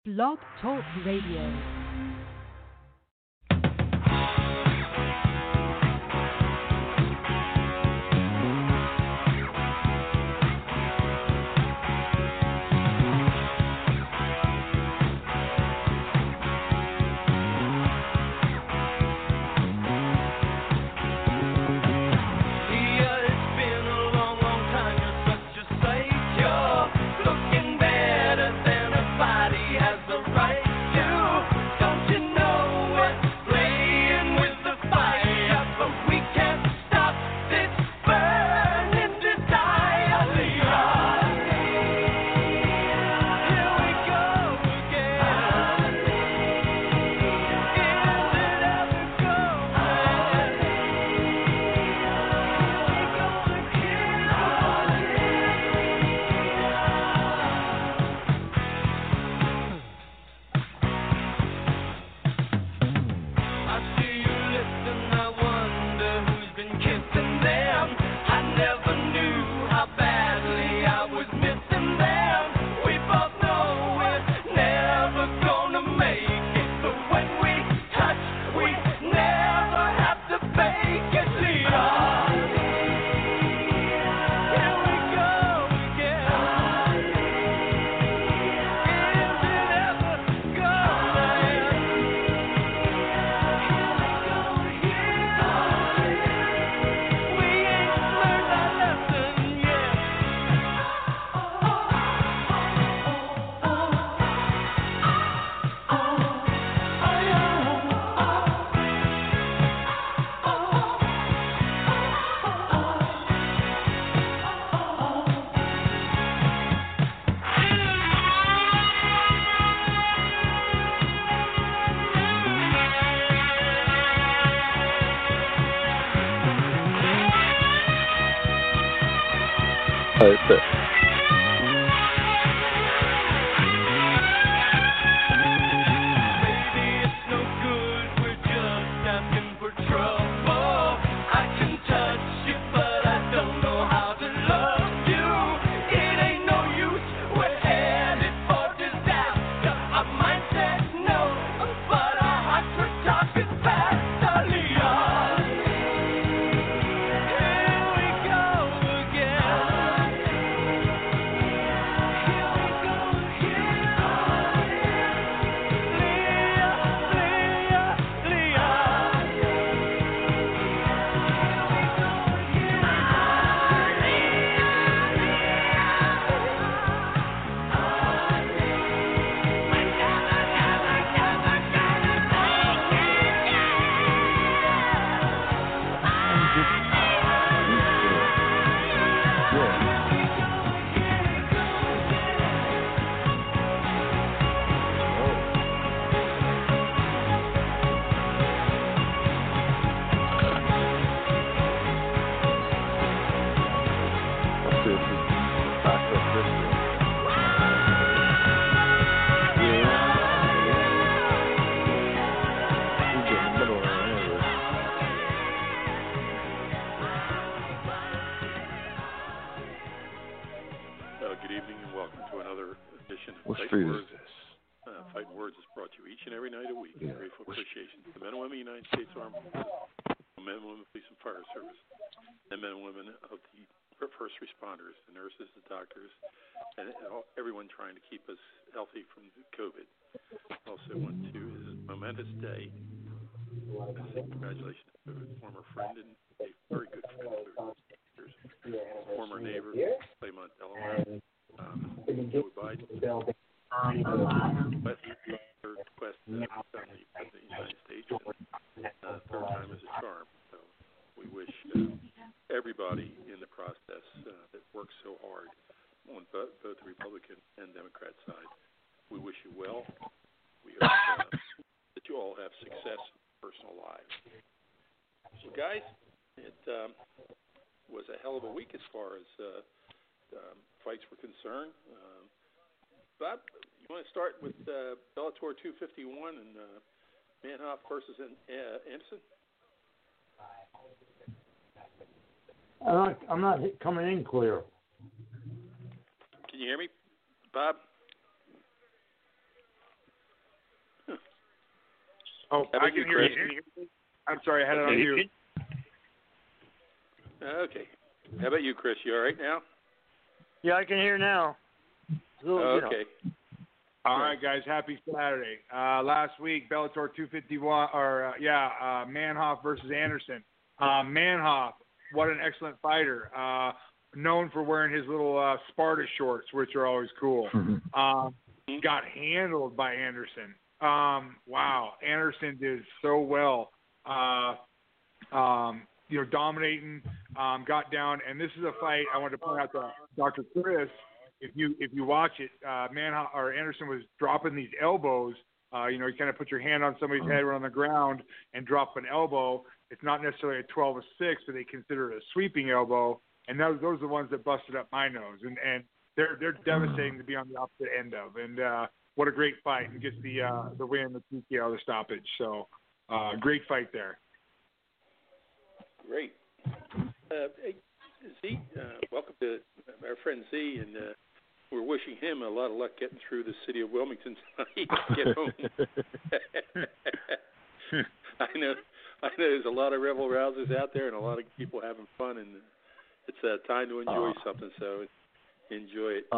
Blog Talk Radio. That's it. Responders, the nurses, the doctors, and everyone trying to keep us healthy from COVID. Also want to, this is a momentous day. I say congratulations to a former friend and a very good friend of yours, former neighbor, Claymont, Delaware, Joe Biden. Third quest to become the President of the United States, and third time is a charm. So we wish everybody in the process that works so hard on both the Republican and Democrat side. We wish you well. We hope that you all have success in personal lives. So, guys, it was a hell of a week as far as fights were concerned. Bob, you want to start with Bellator 251 and Manhoff versus Anderson? I'm not coming in clear. Can you hear me, Bob? Oh, I can hear you. I'm sorry, I had it on mute. Okay. How about you, Chris? You all right now? Yeah, I can hear now. Okay. All right, guys. Happy Saturday. Last week, Bellator 251, Manhoff versus Anderson. Manhoff, what an excellent fighter. Known for wearing his little Sparta shorts, which are always cool. Got handled by Anderson. Wow, Anderson did so well. Dominating, got down, and this is a fight I wanted to point out to Dr. Chris. If you watch it, Anderson was dropping these elbows. You kind of put your hand on somebody's head or on the ground and drop an elbow. It's not necessarily a 12-6, but they consider it a sweeping elbow. And those are the ones that busted up my nose. And they're devastating to be on the opposite end of. And what a great fight, and gets the win, the TKO, the stoppage. So great fight there. Great. Hey, Z, welcome to our friend Z, and we're wishing him a lot of luck getting through the city of Wilmington tonight to get home. I know there's a lot of rebel rousers out there and a lot of people having fun, and it's time to enjoy something, so enjoy it.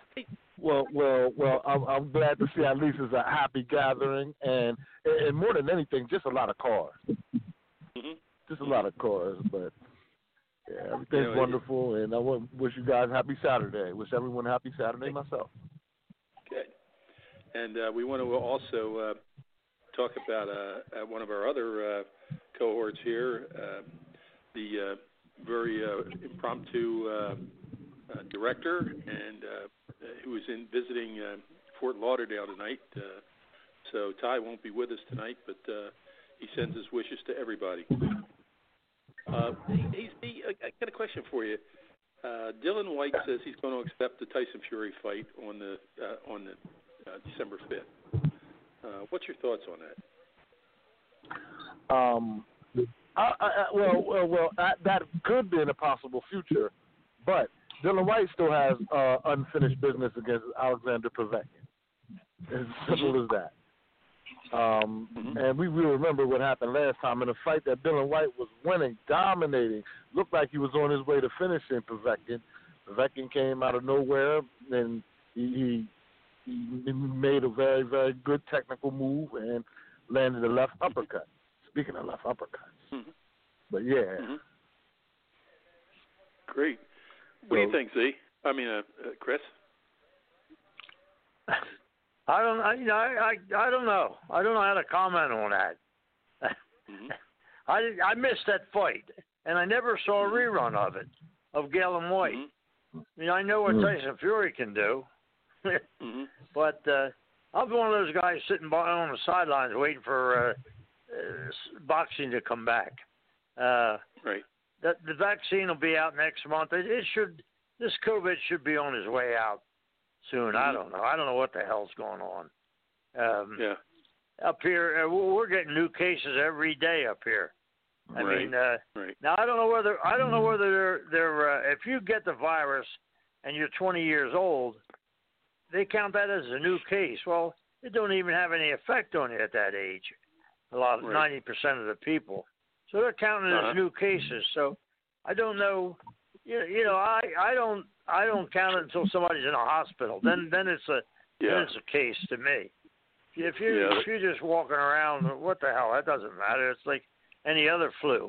I'm glad to see at least it's a happy gathering, and more than anything, just a lot of cars. Just a lot of cars, but yeah, everything's wonderful, and I wish you guys happy Saturday. Wish everyone happy Saturday myself. Good. And we want to also talk about one of our other cohorts here, the very impromptu director, and who is visiting Fort Lauderdale tonight. So Ty won't be with us tonight, but he sends his wishes to everybody. I got a question for you. Dylan White says he's going to accept the Tyson Fury fight on the December 5th. What's your thoughts on that? That could be in a possible future, but Dylan White still has unfinished business against Alexander Povetkin. As simple as that. And we remember what happened last time in a fight that Dylan White was winning, dominating. Looked like he was on his way to finishing Povetkin. Povetkin came out of nowhere, and he made a very, very good technical move and landed a left uppercut. Speaking of left uppercuts. But yeah. Great. What do you think, Z? Chris? I don't know. I don't know how to comment on that. I missed that fight, and I never saw a rerun of it, of Galen White. I know what Tyson Fury can do, but I'm one of those guys sitting on the sidelines waiting for boxing to come back. Right. The vaccine will be out next month. This COVID should be on his way out soon. I don't know. I don't know what the hell's going on. Up here, we're getting new cases every day up here. I mean, now I don't know whether they're if you get the virus and you're 20 years old, they count that as a new case. Well, it don't even have any effect on you at that age. 90% of the people, so they're counting it as new cases. So I don't know. I don't count it until somebody's in a hospital. Then it's a case to me. If you're just walking around, what the hell? That doesn't matter. It's like any other flu,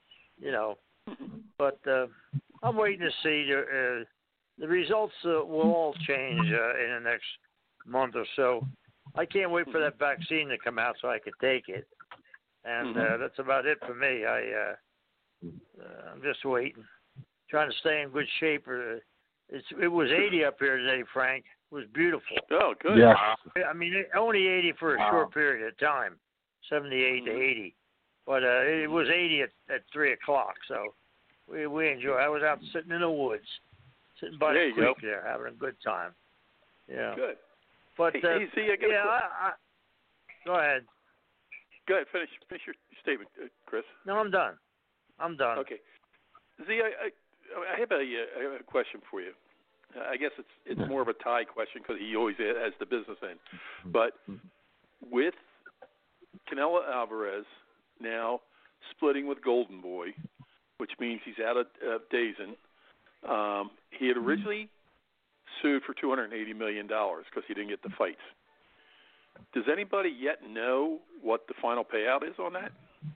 But I'm waiting to see the results. Will all change in the next month or so. I can't wait for that vaccine to come out so I could take it. And that's about it for me. I'm just waiting. Trying to stay in good shape. It was 80 up here today, Frank. It was beautiful. Oh, good. Yeah. I mean, only 80 for a short period of time, 78 to 80. But it was 80 at 3 o'clock, so we enjoyed it. I was out sitting in the woods, sitting by the creek there, having a good time. Yeah. Good. But, hey, Z, go ahead. Go ahead. Finish your statement, Chris. No, I'm done. Okay. Z, I have a question for you. I guess it's more of a Ty question because he always has the business end. But with Canelo Alvarez now splitting with Golden Boy, which means he's out of DAZN. He had originally sued for $280 million because he didn't get the fights. Does anybody yet know what the final payout is on that?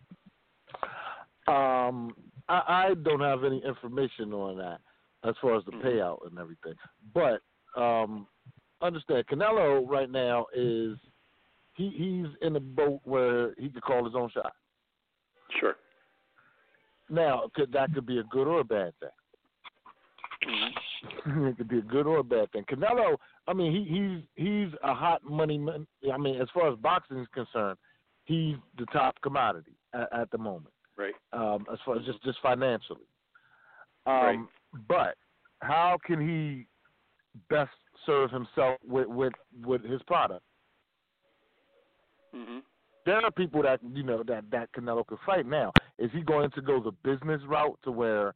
I don't have any information on that as far as the payout and everything. But understand, Canelo right now is he's in a boat where he could call his own shot. Sure. Now, that could be a good or a bad thing. It could be a good or a bad thing. Canelo, I mean, he's a hot money man. I mean, as far as boxing is concerned, he's the top commodity at the moment. Right. As far as just financially. Right. But how can he best serve himself with his product? Mm-hmm. There are people that that Canelo could fight now. Is he going to go the business route to where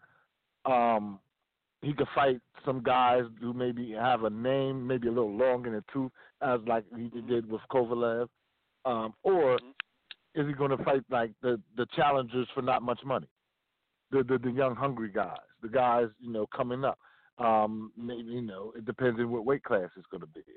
he could fight some guys who maybe have a name, maybe a little long in the tooth, as like he did with Kovalev, or is he going to fight like the challengers for not much money, the young hungry guys, the guys coming up? Maybe it depends on what weight class it's going to be.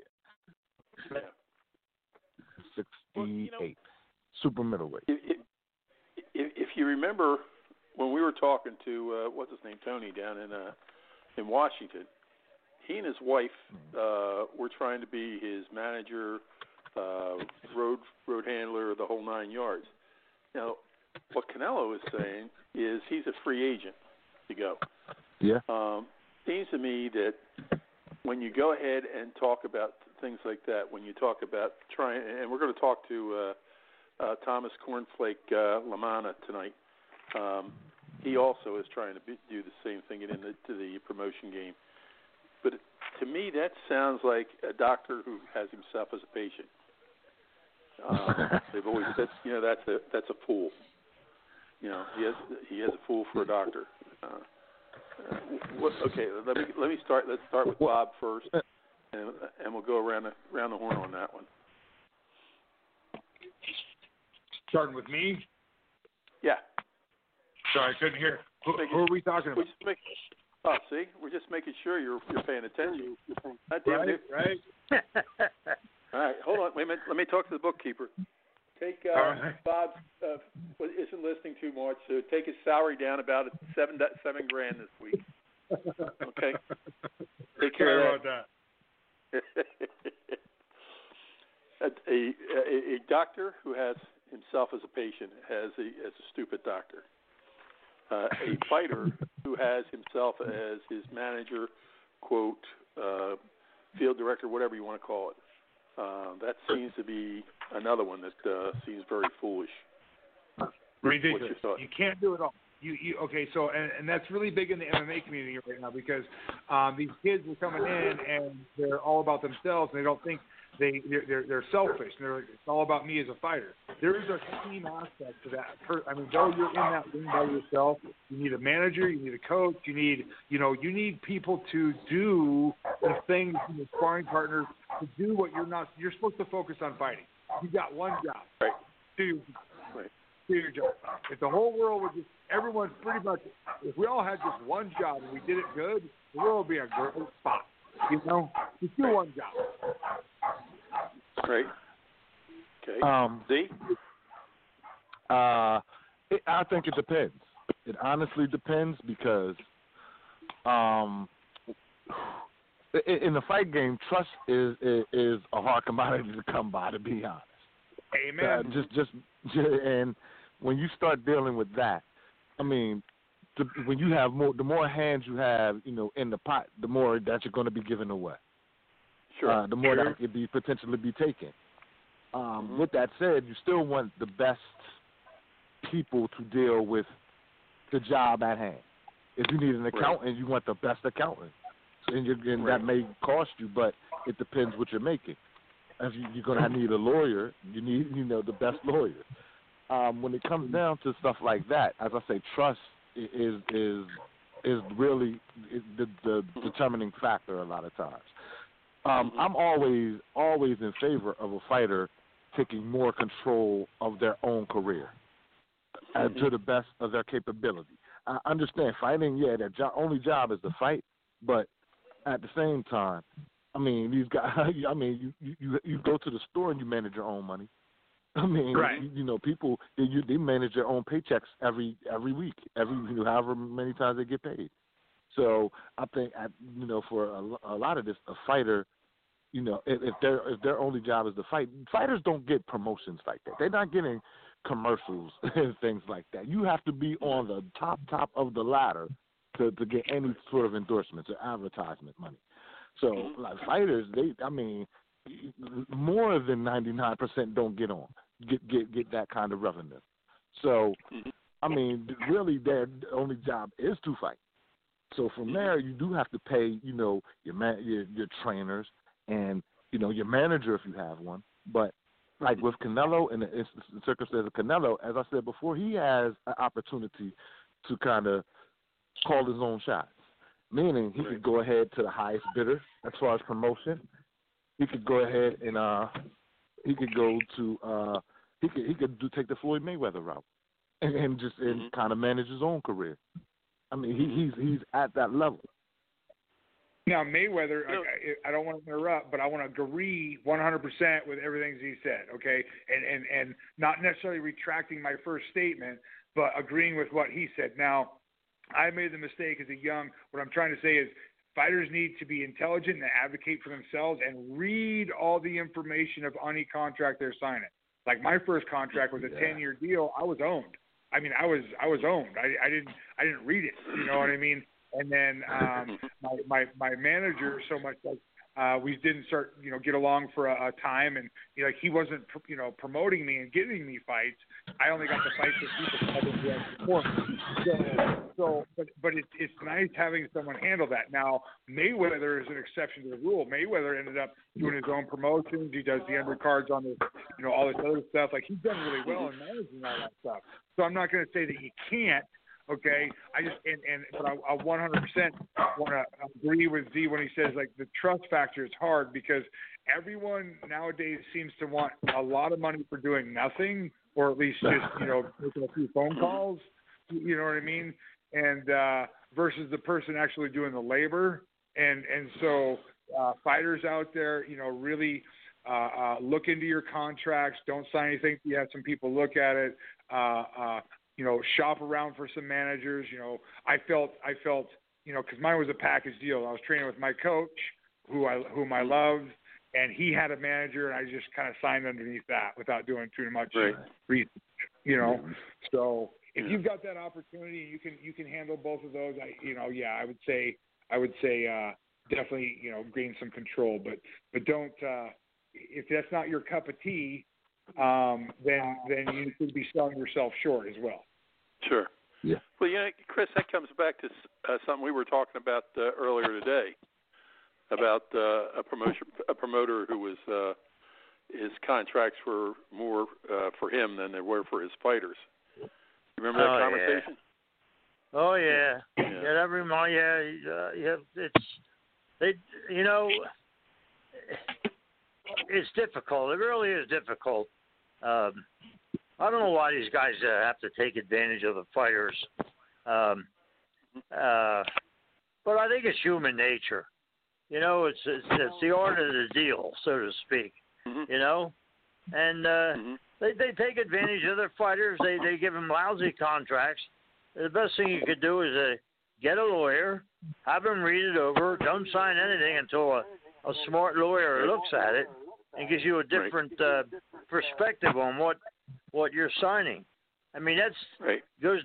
68, super middleweight. If you remember when we were talking to what's his name, Tony, down in Washington, he and his wife were trying to be his manager, road handler, the whole 9 yards. Now, what Canelo is saying is he's a free agent to go. Yeah. Seems to me that when you go ahead and talk about things like that, when you talk about trying, and we're going to talk to Thomas Cornflake Lamanna tonight. He also is trying to do the same thing into the promotion game. But to me, that sounds like a doctor who has himself as a patient. They've always said, that's a fool. He has a fool for a doctor. Okay, let me start. Let's start with Bob first, and we'll go around the horn on that one. Starting with me? Yeah. Sorry, I couldn't hear. Who are we talking about? See, we're just making sure you're paying attention. Right. All right, hold on. Wait a minute. Let me talk to the bookkeeper. Take Bob isn't listening too much, so take his salary down about $7,000 this week. Okay. Take care of that. A doctor who has himself as a patient as a stupid doctor. A fighter who has himself as his manager, quote, field director, whatever you want to call it. That seems to be another one that seems very foolish. Ridiculous. You can't do it all. Okay, so and that's really big in the MMA community right now because these kids are coming in and they're all about themselves and they don't think they're selfish. And they're like, it's all about me as a fighter. There is a team aspect to that. Though you're in that ring by yourself, you need a manager, you need a coach, you need people to do the things, sparring partners to do what you're supposed to focus on fighting. You got one job. Right. Do your job. If the whole world would everyone pretty much, if we all had just one job and we did it good, the world would be a great spot. Just do one job. Right. Okay. See? I think it depends. It honestly depends because in the fight game, trust is a hard commodity to come by, to be honest. Amen. And when you start dealing with that, I mean, when you have the more hands you have, in the pot, the more that you're going to be giving away. Sure. The more that could be potentially be taken. With that said, you still want the best people to deal with the job at hand. If you need an accountant, you want the best accountant, and that may cost you, but it depends what you're making. If you're going to need a lawyer, you need the best lawyer. When it comes down to stuff like that, as I say, trust is really the determining factor a lot of times. I'm always in favor of a fighter taking more control of their own career to the best of their capability. I understand fighting, their only job is to fight, but at the same time, I mean, these guys, I mean, you go to the store and you manage your own money. I mean, right. People, they manage their own paychecks every week, however many times they get paid. So I think, for a lot of this, a fighter, if their only job is to fight, fighters don't get promotions like that. They're not getting commercials and things like that. You have to be on the top of the ladder to get any sort of endorsements or advertisement money. So, like fighters, more than 99% don't get that kind of revenue. So, I mean, really, their only job is to fight. So from there, you do have to pay, your trainers and your manager if you have one. But like with Canelo and the circumstances of Canelo, as I said before, he has an opportunity to kind of call his own shots. Meaning he could go ahead to the highest bidder as far as promotion. He could go ahead and take the Floyd Mayweather route and kind of manage his own career. I mean, he's at that level. Now, Mayweather, I don't want to interrupt, but I want to agree 100% with everything he said, okay? And not necessarily retracting my first statement, but agreeing with what he said. Now, I made the mistake as what I'm trying to say is fighters need to be intelligent and advocate for themselves and read all the information of any contract they're signing. Like my first contract was a 10-year deal. I was owned. I mean, I was owned. I didn't read it. You know what I mean? And then my manager, so much like we didn't start, get along for a time, and he wasn't, promoting me and giving me fights. I only got the fights with people that didn't support me. But it's nice having someone handle that. Now Mayweather is an exception to the rule. Mayweather ended up doing his own promotions. He does the undercards on this, all this other stuff. Like he's done really well in managing all that stuff. So I'm not going to say that he can't. Okay, but I 100% want to agree with Z when he says like the trust factor is hard because everyone nowadays seems to want a lot of money for doing nothing, or at least just making a few phone calls. You know what I mean? And versus the person actually doing the labor, and so fighters out there, really look into your contracts. Don't sign anything. You have some people look at it. Shop around for some managers. I felt, because mine was a package deal. I was training with my coach, whom I loved, and he had a manager, and I just kind of signed underneath that without doing too much research. So if you've got that opportunity, you can handle both of those. I would say definitely gain some control, but don't if that's not your cup of tea. Then you could be selling yourself short as well. Sure. Yeah. Well, Chris, that comes back to something we were talking about earlier today about a promoter who was his contracts were more for him than they were for his fighters. You remember that conversation? Yeah. Oh yeah. That reminds. It's difficult. It really is difficult. I don't know why these guys have to take advantage of the fighters. But I think it's human nature. It's the art of the deal, so to speak. And they take advantage of their fighters. They give them lousy contracts. The best thing you could do is get a lawyer, have him read it over. Don't sign anything until a smart lawyer looks at it and gives you a different perspective on what you're signing. I mean, that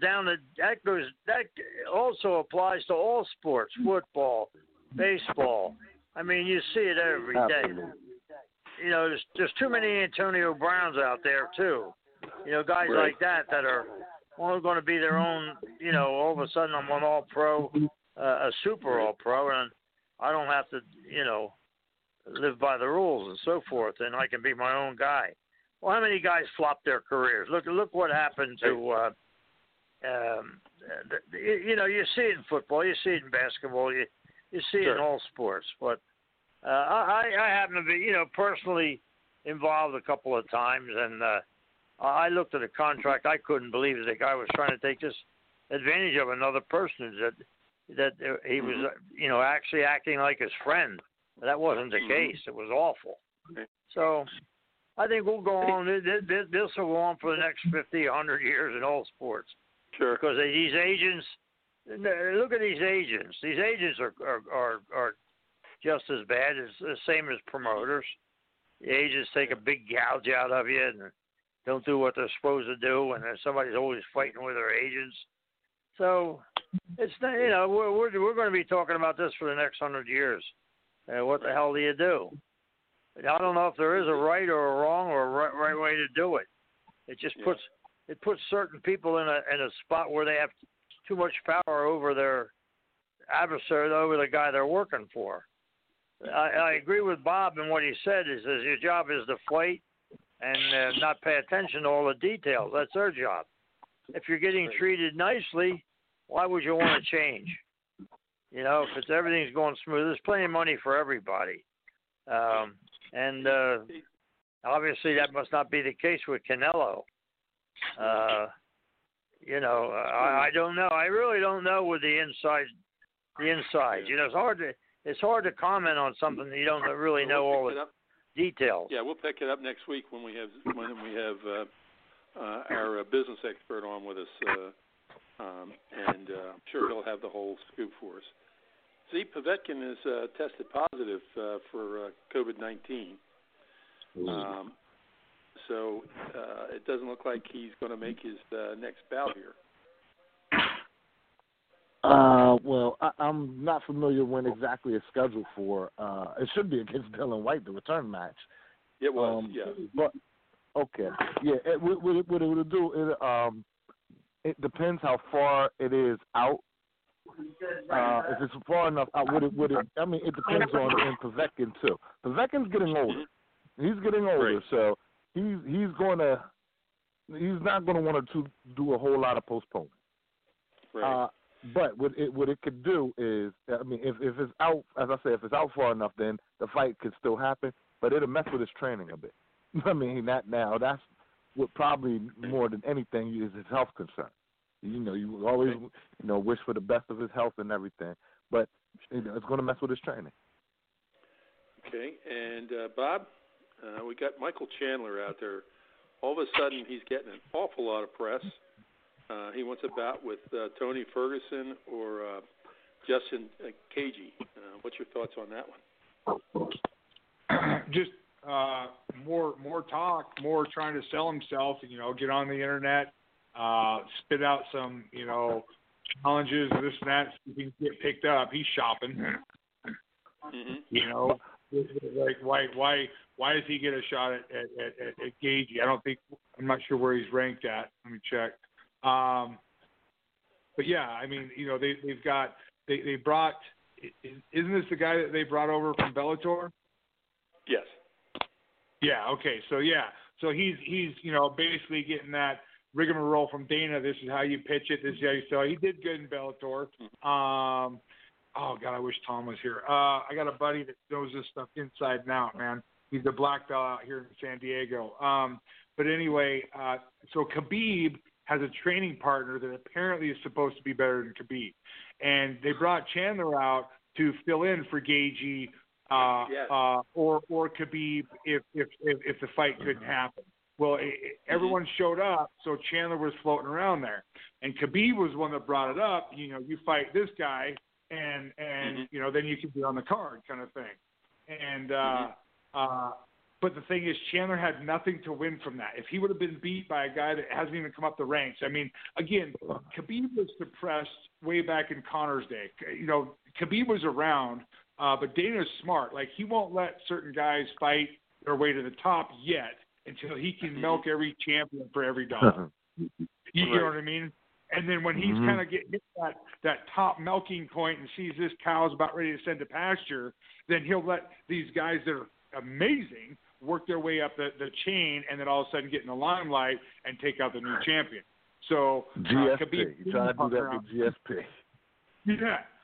also applies to all sports, football, baseball. I mean, you see it every day. There's too many Antonio Browns out there too. Guys like that are only going to be their own. All of a sudden I'm an all-pro, a super all-pro, and I don't have to, live by the rules and so forth, and I can be my own guy. Well, how many guys flopped their careers? Look what happened to, you see it in football, you see it in basketball, you see it in all sports. But I happen to be, personally, involved a couple of times, and I looked at the contract. I couldn't believe that the guy was trying to take this advantage of another person, that he was, actually acting like his friend. That wasn't the case. It was awful. So I think we'll go on. This will go on for the next 50, 100 years in all sports. Sure. Because these agents, look at these agents. These agents are just as bad, as the same as promoters. The agents take a big gouge out of you and don't do what they're supposed to do, and then somebody's always fighting with their agents. So it's not, we're going to be talking about this for the next 100 years. What the hell do you do? I don't know if there is a right or a wrong or a right way to do it. It just puts certain people in a spot where they have too much power over their adversary, over the guy they're working for. I agree with Bob in what he said. Is your job is to fight and not pay attention to all the details. That's their job. If you're getting treated nicely, why would you want to change? If everything's going smooth, there's plenty of money for everybody. And obviously that must not be the case with Canelo. I don't know. I really don't know with the inside. It's hard to comment on something that you don't really know all the details. Yeah, we'll pick it up next week when we have our business expert on with us, and I'm sure he'll have the whole scoop for us. See, Povetkin has tested positive for COVID-19. So it doesn't look like he's going to make his next bout here. Well, I'm not familiar when exactly it's scheduled for. It should be against Dylan White, the return match. It was, yeah. But okay, yeah. What it will do, it depends how far it is out. If it's far enough out, it depends on Povetkin too. Povetkin's getting older. He's getting older, right. So he's not going to want to do a whole lot of postponing. Right. But what it could do is, if it's out, as I say, if it's out far enough, then the fight could still happen, but it'll mess with his training a bit. That's what probably more than anything is his health concern. You always, wish for the best of his health and everything, but it's going to mess with his training. Okay, and Bob, we got Michael Chandler out there. All of a sudden, he's getting an awful lot of press. He wants a bout with Tony Ferguson or Justin Cagey. What's your thoughts on that one? Just more talk, more trying to sell himself. Get on the internet, spit out some challenges, this and that. So he can get picked up. He's shopping. Mm-hmm. Like why does he get a shot at Cagey? I'm not sure where he's ranked at. Let me check. But yeah, they brought. Isn't this the guy that they brought over from Bellator? Yes. Yeah. Okay. So he's basically getting that rigmarole from Dana. This is how you pitch it. This is how you sell. He did good in Bellator. Oh God, I wish Tom was here. I got a buddy that knows this stuff inside and out, man. He's a black belt out here in San Diego. But anyway, so Khabib has a training partner that apparently is supposed to be better than Khabib. And they brought Chandler out to fill in for Cagey or Khabib if the fight couldn't happen. Well, everyone showed up, so Chandler was floating around there. And Khabib was the one that brought it up. You fight this guy, and then you can be on the card kind of thing. And but the thing is, Chandler had nothing to win from that. If he would have been beat by a guy that hasn't even come up the ranks, again, Khabib was suppressed way back in Connor's day. Khabib was around, but Dana's smart. Like, he won't let certain guys fight their way to the top yet until he can milk every champion for every dollar. You know what I mean? And then when he's kind of getting hit that top milking point and sees this cow's about ready to send to pasture, then he'll let these guys that are amazing work their way up the chain, and then all of a sudden get in the limelight and take out the new champion. So GSP, you trying to do that with GSP? Yeah,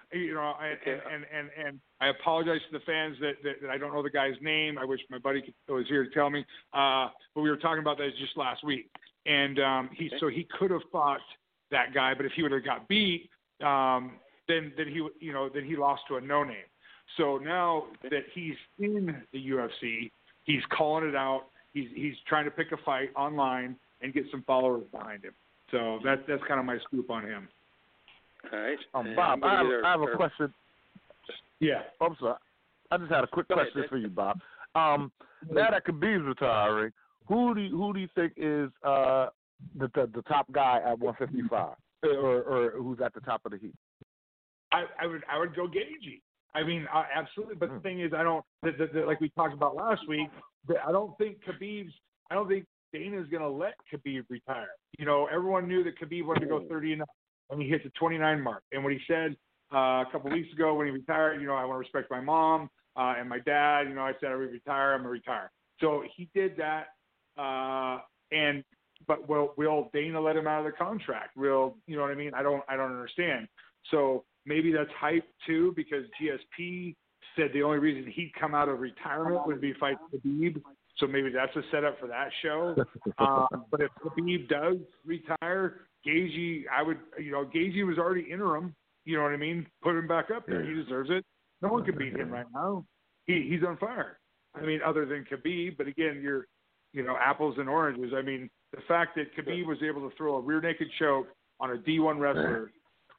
you know, and I apologize to the fans that I don't know the guy's name. I wish my buddy was here to tell me. But we were talking about that just last week, and he could have fought that guy, but if he would have got beat, then he lost to a no name. So now that he's in the UFC, he's calling it out. He's trying to pick a fight online and get some followers behind him. So that's kind of my scoop on him. All right. Bob, I have a question. Yeah. I'm sorry. I just had a quick question for you, Bob. Now that Khabib's retiring, who do you think is the top guy at 155, or who's at the top of the heap? I would go Gaethje. I mean, absolutely. But the thing is, I don't like we talked about last week. I don't think Dana's going to let Khabib retire. You know, everyone knew that Khabib wanted to go 30-0, and he hit the 29 mark. And what he said a couple of weeks ago when he retired, you know, I want to respect my mom and my dad. You know, I said I would retire. I'm going to retire. So he did that. But will Dana let him out of the contract? You know what I mean? I don't understand. So maybe that's hype too, because GSP said the only reason he'd come out of retirement would be fight Khabib. So maybe that's a setup for that show. But if Khabib does retire, Gaethje, Gaethje was already interim. You know what I mean? Put him back up there. He deserves it. No one can beat him right now. He's on fire. I mean, other than Khabib. But again, you're, apples and oranges. I mean, the fact that Khabib was able to throw a rear naked choke on a D1 wrestler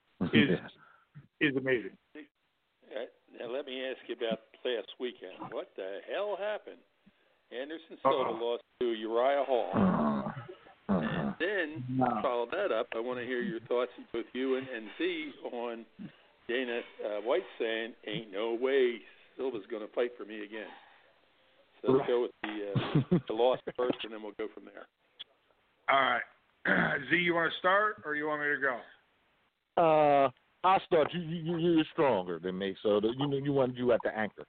is amazing. Now let me ask you about last weekend. What the hell happened? Anderson Silva lost to Uriah Hall. And then, follow that up, I want to hear your thoughts, both you and Z, on Dana White saying, ain't no way Silva's going to fight for me again. So let's go with the loss first, and then we'll go from there. All right. Z, you want to start, or you want me to go? I'll start. You're stronger than me, so you wanted you at the anchor.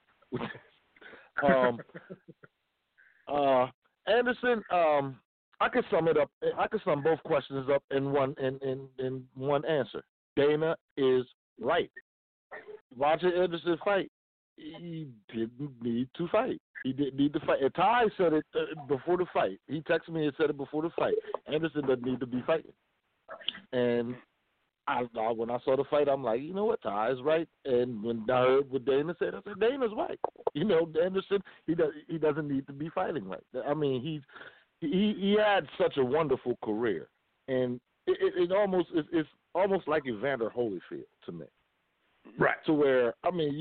Anderson, I can sum it up. I can sum both questions up in one answer. Dana is right. Roger Anderson fight. He didn't need to fight. He didn't need to fight. And Ty said it before the fight. He texted me and said it before the fight. Anderson doesn't need to be fighting. And when I saw the fight, I'm like, you know what, Ty is right. And when I heard what Dana said, I said, Dana's right. Anderson, he doesn't need to be fighting right. I mean, he had such a wonderful career, and it's almost like Evander Holyfield to me. Right. To where, I mean,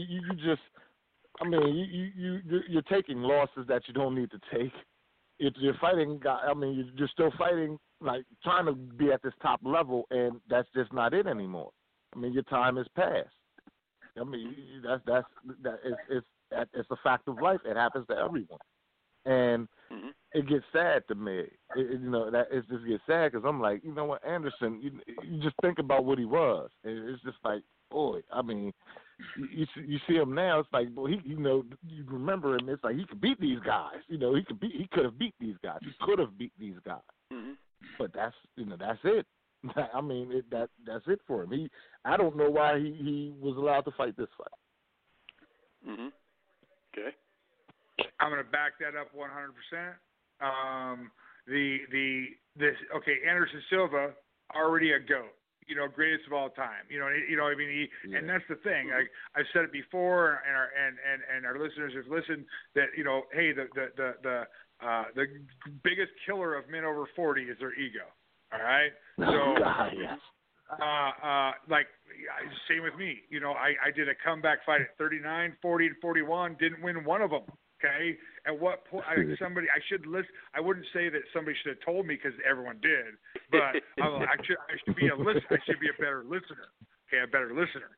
you're taking losses that you don't need to take. You're fighting, I mean, you're still fighting, like trying to be at this top level, and that's just not it anymore. I mean, your time has passed. I mean, it's a fact of life. It happens to everyone, and it gets sad to me. It just gets sad because I'm like, you know what, Anderson, you just think about what he was, and it's just like, boy, I mean, you see him now, it's like, boy, you remember him, it's like he could beat these guys. He could have beat these guys. He could have beat these guys. Mm-hmm. But that's it. I mean, that's it for him. I don't know why he was allowed to fight this fight. Mm-hmm. Okay. I'm going to back that up 100%. Anderson Silva, already a GOAT. Greatest of all time. I mean, and that's the thing. I've said it before, and our listeners have listened that hey, the biggest killer of men over 40 is their ego. All right. Same with me. I did a comeback fight at 39, 40, and 41. Didn't win one of them. Okay. At what point? I should listen. I wouldn't say that somebody should have told me because everyone did, but I should be a listener. I should be a better listener. Okay, a better listener.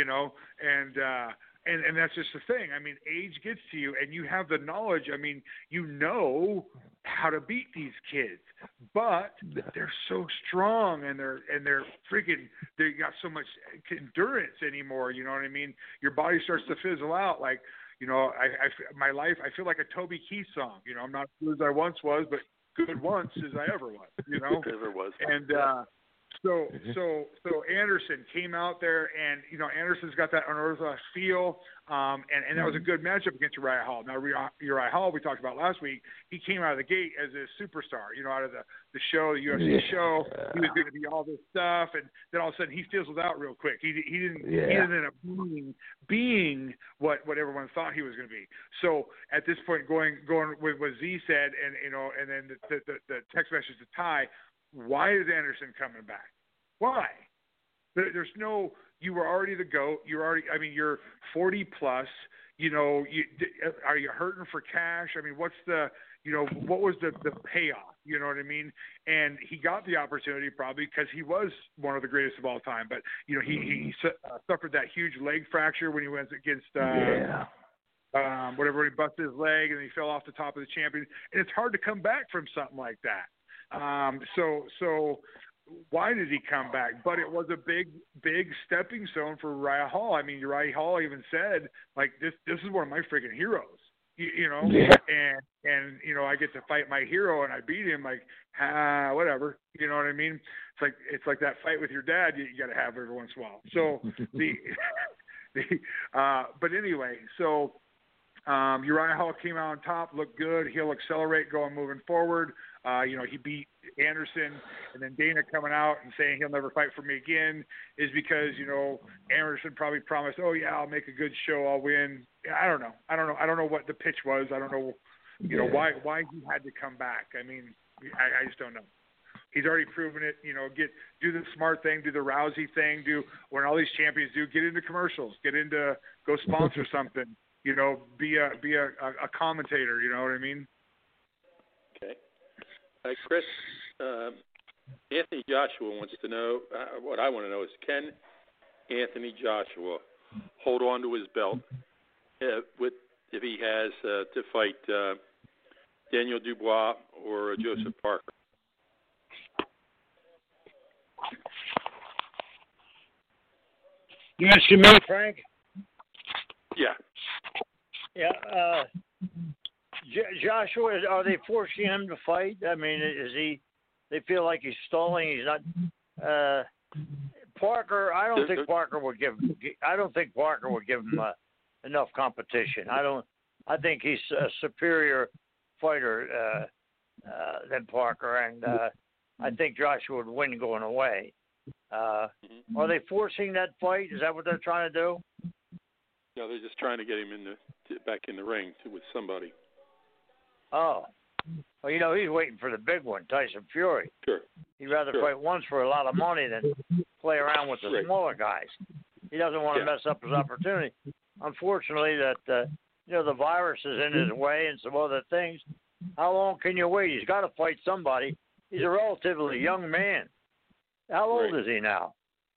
And that's just the thing. I mean, age gets to you, and you have the knowledge. I mean, you know how to beat these kids, but they're so strong, and they're freaking. They got so much endurance anymore. You know what I mean? Your body starts to fizzle out. Like, my life. I feel like a Toby Keith song. I'm not as good as I once was, but good once as I ever was. Ever was. And So Anderson came out there, and Anderson's got that unorthodox feel, and that was a good matchup against Uriah Hall. Now Uriah Hall, we talked about last week, he came out of the gate as a superstar. Out of the show, the UFC show, he was going to be all this stuff, and then all of a sudden he fizzled out real quick. He didn't end up being what everyone thought he was going to be. So at this point, going with what Z said, and then the text message to Ty. Why is Anderson coming back? Why? There's no. You were already the GOAT. You're 40 plus. Are you hurting for cash? I mean, what's the? What was the payoff? You know what I mean? And he got the opportunity probably because he was one of the greatest of all time. But he suffered that huge leg fracture when he went against. Whatever, he busted his leg and he fell off the top of the champion. And it's hard to come back from something like that. So why did he come back? But it was a big stepping stone for Uriah Hall. I mean, Uriah Hall even said, like, this is one of my freaking heroes, and I get to fight my hero and I beat him, like, whatever, you know what I mean? It's like that fight with your dad you got to have every once in a while. So but anyway, so Uriah Hall came out on top, looked good. He'll accelerate moving forward. He beat Anderson, and then Dana coming out and saying he'll never fight for me again is because, Anderson probably promised, oh yeah, I'll make a good show, I'll win. I don't know what the pitch was. I don't know, why he had to come back. I mean, I just don't know. He's already proven it. Do the smart thing, do the Rousey thing, do what all these champions do. Get into commercials, go sponsor something. Be a commentator. You know what I mean? Okay. Chris, Anthony Joshua wants to know, what I want to know is, can Anthony Joshua hold on to his belt if he has to fight Daniel Dubois or Joseph Parker? You asking me, Frank? Yeah. Yeah. Joshua, are they forcing him to fight? I mean, they feel like he's stalling. He's not. Parker, I don't think Parker would give him enough competition. I think he's a superior fighter than Parker, and I think Joshua would win going away. Are they forcing that fight? Is that what they're trying to do? No, they're just trying to get him back in the ring with somebody. Oh. Well, he's waiting for the big one, Tyson Fury. Sure. He'd rather fight once for a lot of money than play around with the smaller guys. He doesn't want to mess up his opportunity. Unfortunately, the virus is in his way and some other things. How long can you wait? He's got to fight somebody. He's a relatively young man. How old is he now?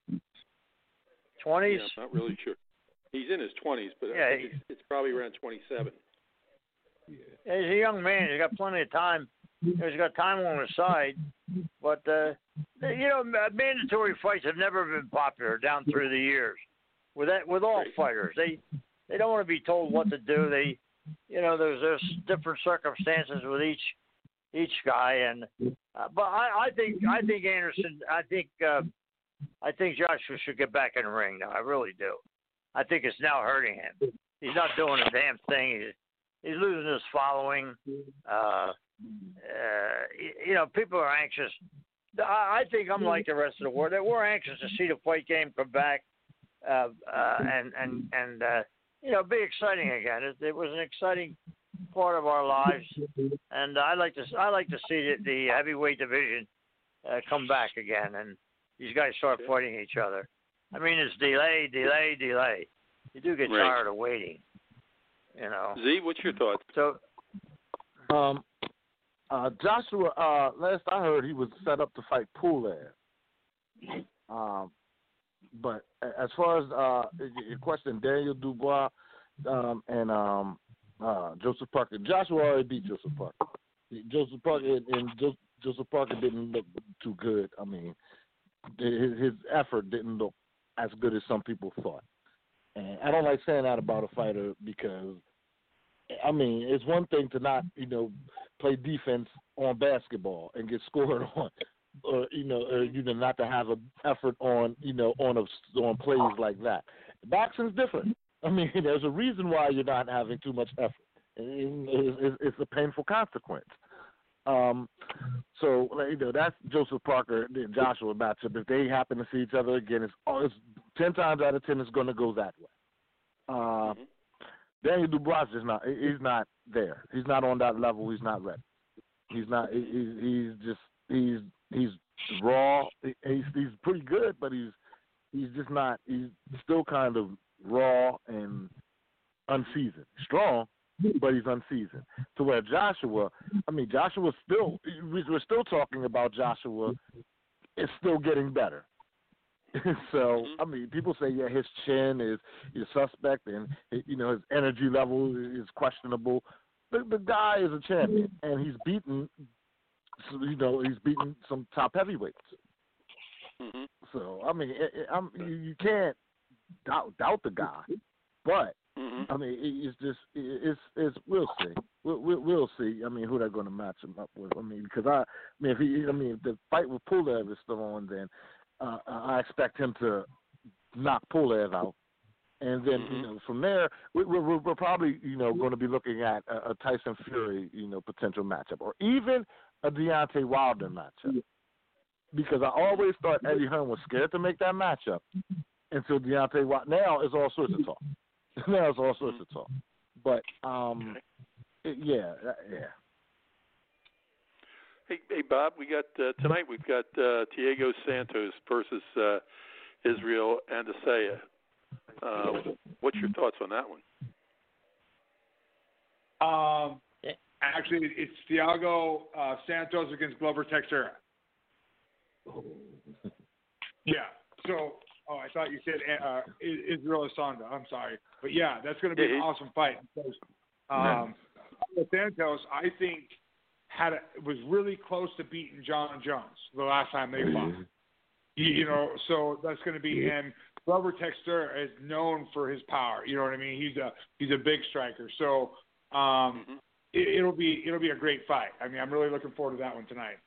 20s? Yeah, I'm not really sure. He's in his 20s, but I think it's probably around 27. Yeah, he's a young man. He's got plenty of time. He's got time on his side. But, mandatory fights have never been popular down through the years with all fighters. They don't want to be told what to do. There's different circumstances with each guy. And but I think Anderson. I think Joshua should get back in the ring now. I really do. I think it's now hurting him. He's not doing a damn thing. He's losing his following. People are anxious. I think I'm like the rest of the world. We're anxious to see the fight game come back and be exciting again. It was an exciting part of our lives, and I like to see the heavyweight division come back again, and these guys start fighting each other. I mean, it's delay. You do get tired of waiting, Z, what's your thoughts? So, Joshua, last I heard, he was set up to fight Pulev. But as far as your question, Daniel Dubois and Joseph Parker, Joshua already beat Joseph Parker. Joseph Parker didn't look too good. I mean, his effort didn't look as good as some people thought. And I don't like saying that about a fighter because, I mean, it's one thing to not, play defense on basketball and get scored on. not to have an effort on on plays like that. Boxing's different. I mean, there's a reason why you're not having too much effort. It's a painful consequence. So that's Joseph Parker and Joshua matchup. If they happen to see each other again, it's 10 times out of 10 it's going to go that way. Daniel Dubois is not. He's not there. He's not on that level. He's not ready. He's not. He's raw. He's pretty good, but he's just not. He's still kind of raw and unseasoned. Strong, but he's unseasoned. To where Joshua still. We're still talking about Joshua. Is still getting better. So I mean, people say his chin is suspect, and his energy level is questionable. The guy is a champion, and he's beaten some top heavyweights. Mm-hmm. So I mean, you can't doubt the guy, but I mean, it's we'll see. We'll see. I mean, who they're going to match him up with. I mean, because if the fight with Pulev is still on, then I expect him to knock Pulev out, and then from there we're probably going to be looking at a Tyson Fury potential matchup, or even a Deontay Wilder matchup, because I always thought Eddie Hearn was scared to make that matchup until Deontay Wilder. Now it's all sorts of talk. But yeah. Hey, Bob, we got tonight. We've got Thiago Santos versus Israel Adesanya. What's your thoughts on that one? Actually, it's Thiago Santos against Glover Teixeira. Yeah. So, I thought you said Israel Adesanya. I'm sorry, but yeah, that's going to be an awesome fight because Santos, I think, was really close to beating John Jones the last time they fought. So that's going to be, and Glover Teixeira is known for his power. You know what I mean? He's a big striker. So it'll be a great fight. I mean, I'm really looking forward to that one tonight.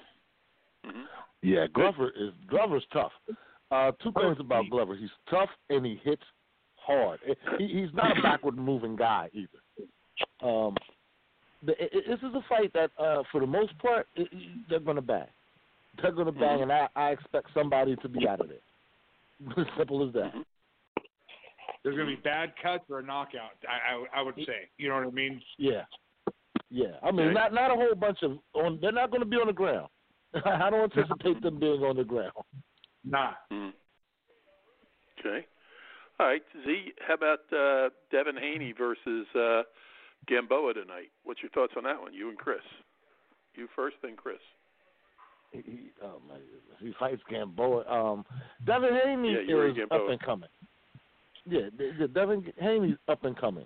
Yeah, Glover's tough. Two things about Glover: he's tough and he hits hard. He's not a backward moving guy either. This is a fight that, for the most part, they're going to bang. They're going to bang, and I expect somebody to be out of there. As simple as that. There's going to be bad cuts or a knockout, I would say. You know what I mean? Yeah. I mean, not a whole bunch of – they're not going to be on the ground. I don't anticipate them being on the ground. Nah. Okay. All right, Z, how about Devin Haney versus Gamboa tonight? What's your thoughts on that one? You and Chris. You first, then Chris. He fights Gamboa. Devin Haney is up and coming. Yeah, Devin Haney's up and coming.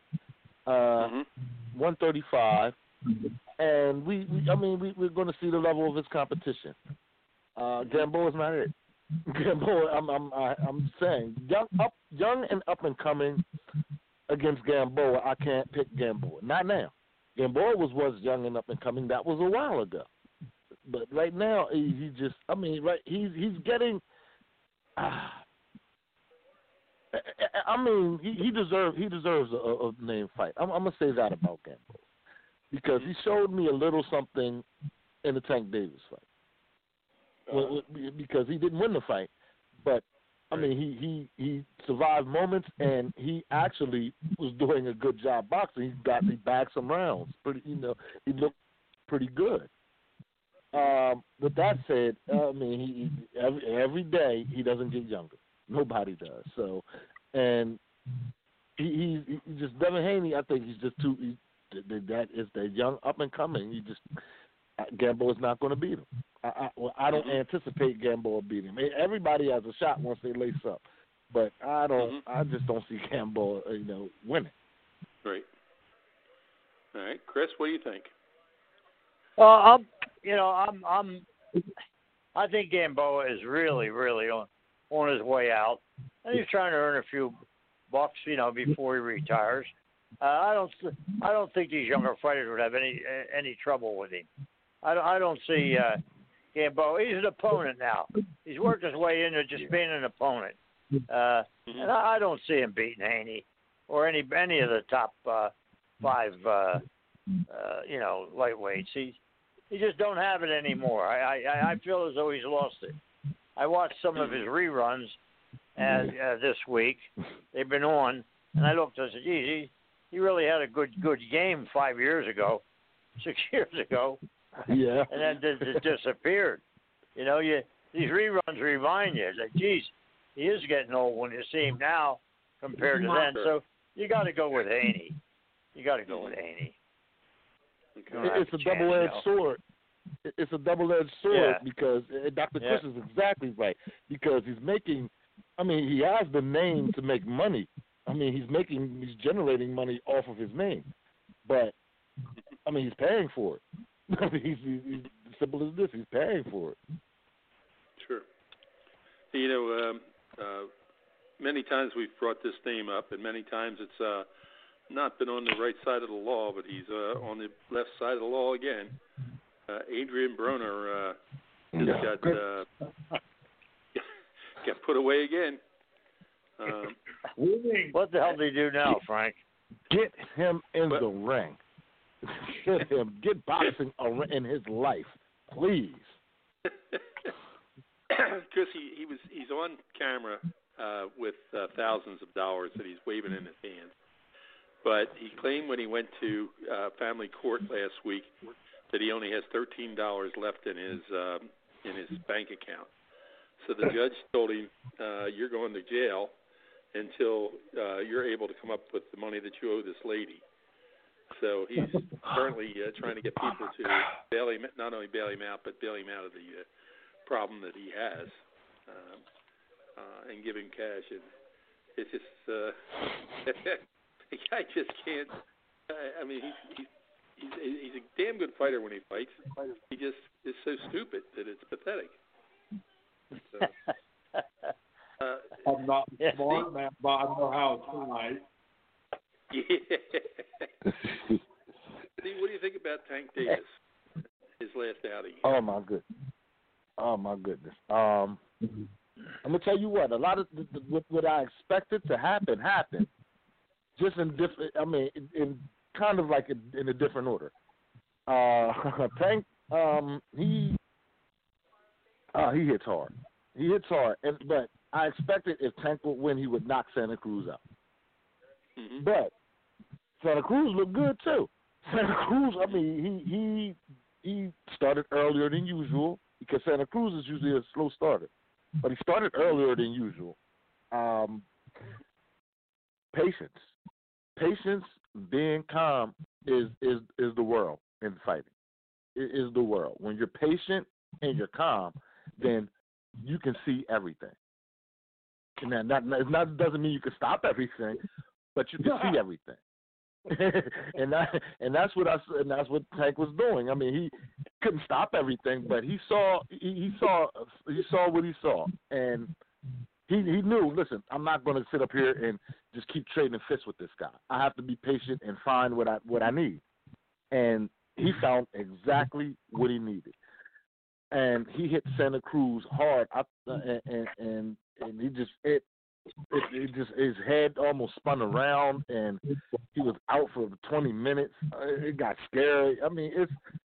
135, and we're going to see the level of his competition. Gamboa's not it. Gamboa, I'm saying young and up and coming against Gamboa. I can't pick Gamboa. Not now. Gamboa was young and up and coming. That was a while ago. But right now, he's getting. He deserves a name fight. I'm gonna say that about Gamboa because he showed me a little something in the Tank Davis fight. Because he didn't win the fight, but he survived moments, and he actually was doing a good job boxing. He bagged some rounds. He looked pretty good. With that said, every day he doesn't get younger. Nobody does. So, and he just Devin Haney. I think he's just too. That is the young up and coming. Gamboa is not going to beat him. I don't anticipate Gamboa beating him. Everybody has a shot once they lace up, but I don't. I just don't see Gamboa, winning. Great. All right, Chris, what do you think? Well, I think Gamboa is really, really on his way out, and he's trying to earn a few bucks, before he retires. I don't think these younger fighters would have any trouble with him. I don't see Gamboa. He's an opponent now. He's worked his way into just being an opponent. And I don't see him beating Haney or any of the top 5, lightweights. He just don't have it anymore. I feel as though he's lost it. I watched some of his reruns this week. They've been on, and I looked and said, geez, he really had a good game 5 years ago, 6 years ago. Yeah. And then just disappeared. These reruns remind you that, geez, he is getting old when you see him now compared to then. So you got to go with Haney. It's a double-edged sword. It's a double-edged sword because Dr. Chris is exactly right. Because he's making, he has the name to make money. He's generating money off of his name. But, he's paying for it. He's simple as this. He's paying for it. Sure. Many times we've brought this name up, and many times it's not been on the right side of the law, but he's on the left side of the law again. Adrian Broner just got put away again. What the hell did he do now, Frank? Get him in the ring. Get boxing in his life, please. Because he's on camera with thousands of dollars that he's waving in his hand. But he claimed when he went to family court last week that he only has $13 left in his bank account. So the judge told him, "You're going to jail until you're able to come up with the money that you owe this lady." So he's currently trying to get people to not only bail him out, but bail him out of the problem that he has, and give him cash. And it's just the guy just can't. He's a damn good fighter when he fights. He just is so stupid that it's pathetic. So, I'm not smart, man, but I know how to try. Yeah. Steve, what do you think about Tank Davis? His last outing. Oh my goodness. I'm gonna tell you what. A lot of what I expected to happen happened. Just in different. In kind of like in a different order. Tank. He hits hard. But I expected if Tank would win, he would knock Santa Cruz out. Mm-hmm. But Santa Cruz looked good too. Santa Cruz, he started earlier than usual because Santa Cruz is usually a slow starter, but he started earlier than usual. Patience, being calm is the world in fighting. It is the world. When you're patient and you're calm, then you can see everything. And that doesn't mean you can stop everything, but you can see everything. and that's what Tank was doing. He couldn't stop everything, but he saw what he saw, and he knew. Listen, I'm not going to sit up here and just keep trading fists with this guy. I have to be patient and find what I need, and he found exactly what he needed, and he hit Santa Cruz hard, and he just his head almost spun around, and he was out for 20 minutes. It got scary. It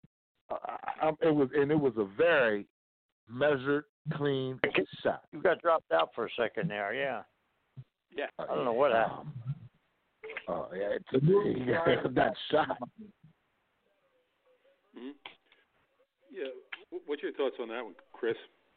was a very measured, clean shot. You got dropped out for a second there, yeah. Yeah. I don't know what happened. That shot. Mm-hmm. Yeah. What's your thoughts on that one, Chris?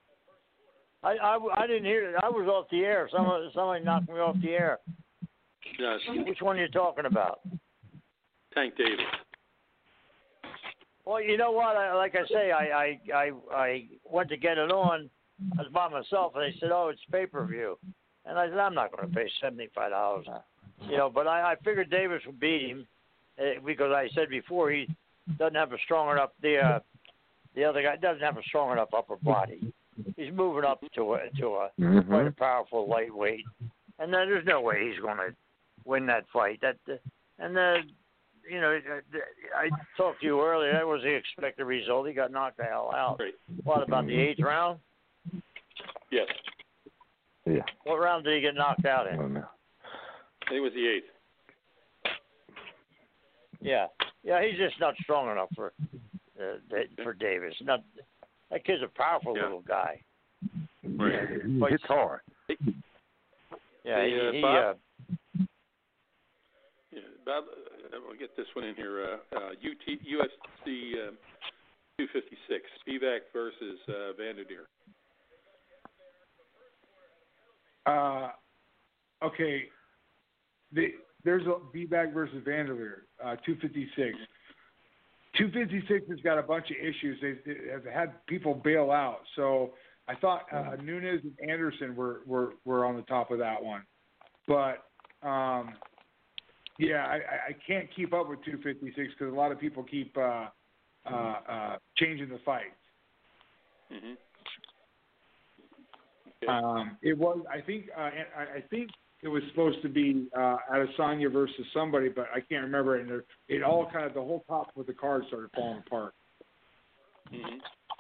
I didn't hear it. I was off the air. Somebody knocked me off the air. Yes. Which one are you talking about? Tank Davis. Well, you know what? Like I say, I went to get it on. I was by myself, and they said, "Oh, it's pay-per-view," and I said, "I'm not going to pay $75." But I figured Davis would beat him because I said before he doesn't have a strong enough. The other guy doesn't have a strong enough upper body. He's moving up to a quite a powerful lightweight, and there's no way he's going to win that fight. I talked to you earlier. That was the expected result. He got knocked the hell out. Right. What about the 8th round? Yes. Yeah. What round did he get knocked out in? I don't know. I think it was the 8th. Yeah. Yeah, he's just not strong enough for Davis. Not that kid's a powerful little guy. Right. He hits hard. Yeah, Bob, I'll get this one in here. UFC 256, Spivak versus Vanderdeer. Okay. There's a Spivak versus Vanderleer, 256. 256 has got a bunch of issues. They have had people bail out. So I thought Nunes and Anderson were on the top of that one. But, yeah, I can't keep up with 256 because a lot of people keep changing the fights. Mm-hmm. Okay. It was, I think it was supposed to be Adesanya versus somebody, but I can't remember. And it all kind of, the whole top of the card started falling apart. Mm-hmm.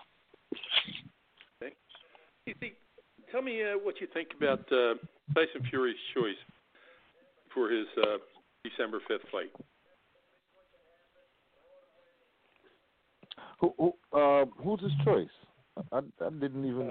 Okay. Tell me what you think about Tyson Fury's choice for his December 5th fight. Who's his choice? I didn't even.